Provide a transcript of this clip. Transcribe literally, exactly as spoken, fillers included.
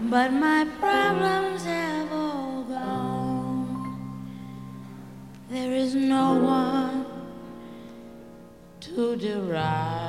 but my problems have all gone. There is no one to derive.